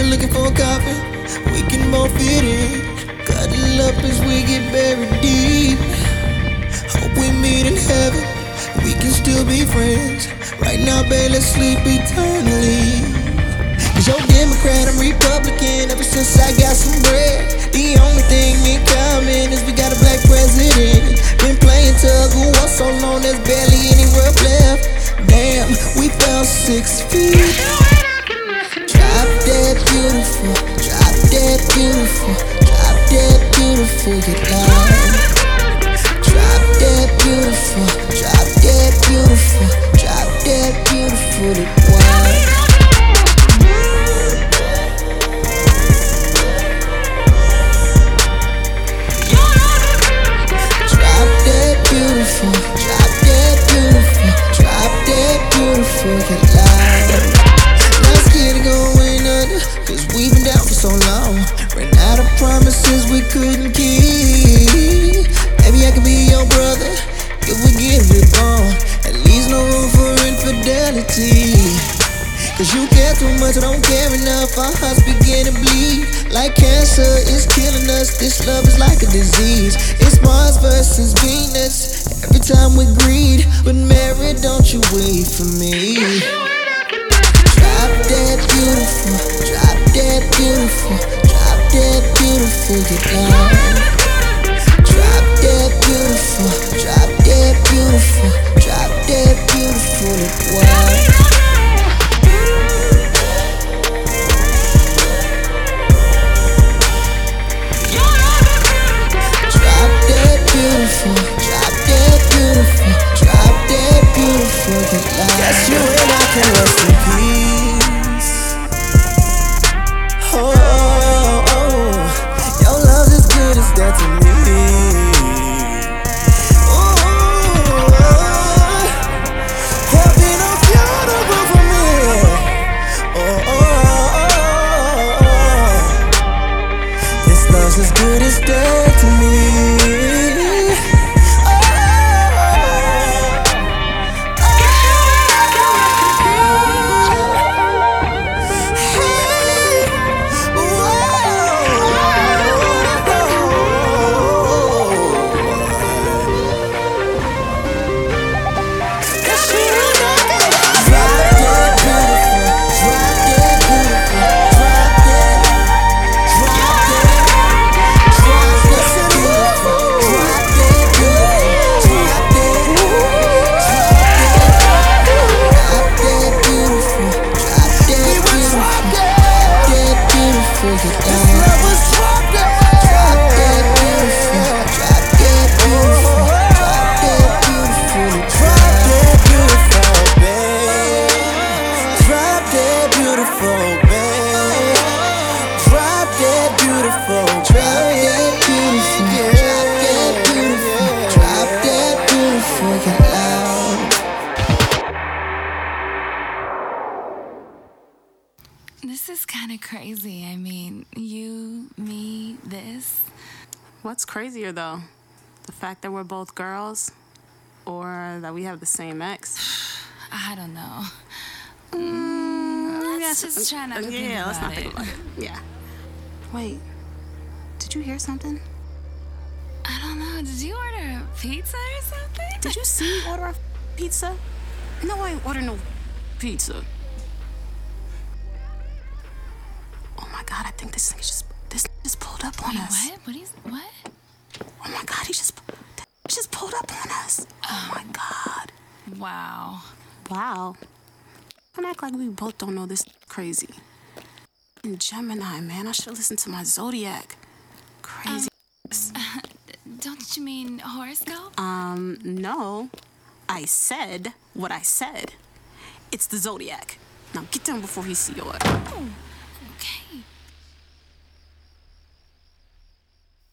looking for a coffin we can both fit in. Cuddle up as we get buried deep. Hope we meet in heaven, we can still be friends. Right now, babe, let's sleep eternally. Cause you're Democrat, I'm Republican. Ever since I got some bread, the only thing in common is we got a black president. Been playing tug of war so long, there's barely any rough left. Damn, we fell 6 feet. Drop dead beautiful, drop dead beautiful, drop dead beautiful, get loud. Drop dead beautiful, drop dead beautiful, drop dead beautiful, get wild. Beautiful, drop dead beautiful, drop dead beautiful, get loud. Let's get it going under, cause we've been down for so long. Ran out of promises we couldn't keep. Maybe I could be your brother if we get reborn. At least no room for infidelity. Cause you care too much, I don't care enough. Our hearts begin to bleed like cancer is killing us. This love is like a disease. It's Mars versus Venus. Every time we greed, but Mary, don't you wait for me. Drop dead beautiful, drop dead beautiful, drop dead beautiful, get loud. Drop dead beautiful, drop dead beautiful, drop dead beautiful, get wild. Beautiful, drop dead beautiful, drop dead beautiful, get loud. Guess you and I can rest in peace. Oh, oh, oh. Your love's as good as that to me. Oh, heaven no funeral for me. Oh, oh, oh. This love's as good as that to me. This is kind of crazy. I mean, you, me, this. What's crazier, though? The fact that we're both girls? Or that we have the same ex? I don't know. Let's just try not to think about let's not think about it. Yeah. Wait. Did you hear something? I don't know. Did you order a pizza or something? Did you see me order a pizza? No, I ain't ordered no pizza. Oh my God, I think this just pulled up on us. What? Oh my God, he just pulled up on us. Oh my God. Wow. Wow. Don't act like we both don't know this crazy. And Gemini, man, I should listen to my zodiac. Crazy. Don't you mean horoscope? No. I said what I said. It's the zodiac. Now get down before he see your ass.